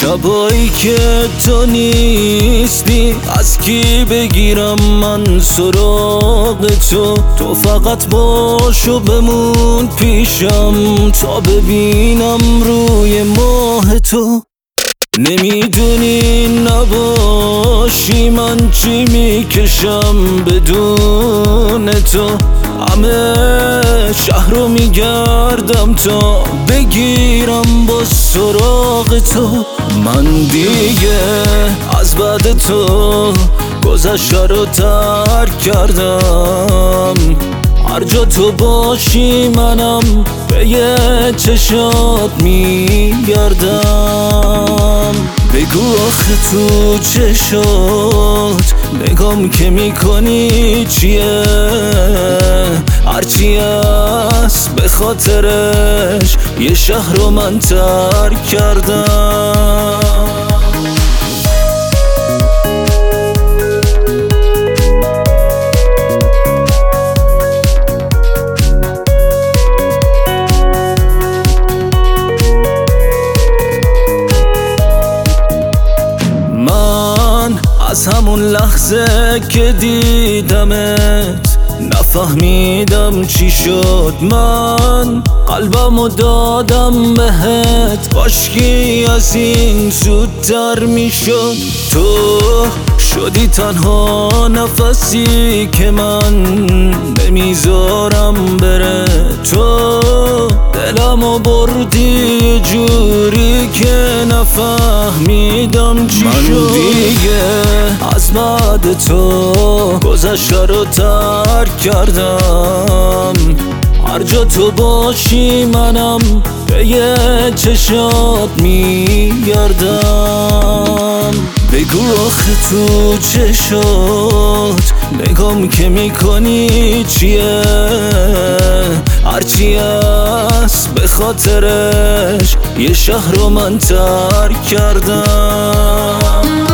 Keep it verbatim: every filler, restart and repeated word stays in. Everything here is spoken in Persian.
شبایی که تو نیستی از کی بگیرم من سراغ تو؟ تو فقط باش و بمون پیشم تا ببینم روی ماه تو. نمیدونی نباشی من چی میکشم بدون تو. همه شهر رو میگردم تا بگیرم با سراغ تو. من دیگه از بعد تو گذشته رو ترک کردم. هر جا تو باشی منم به یه چشات میگردم. بگو آخه تو چشات نگام که میکنی چیه؟ هرچی هست به خاطرش یه شهر رو من ترک کردم. از همون لحظه که دیدمت نفهمیدم چی شد. من قلبمو دادم بهت، کاشکی از این زودتر میشد. تو شدی تنها نفسی که من نمیذارم بره. تو دلمو بردی یه جوری که نفهمیدم چی شد. من دیگه از بعد تو گذشته رو ترک کردم. هر جا تو باشی منم به یه چشات میگردم. بگو آخه تو چشات نگام که میکنی چیه؟ هرچی هست به خاطرش یه شهر رو من ترک کردم.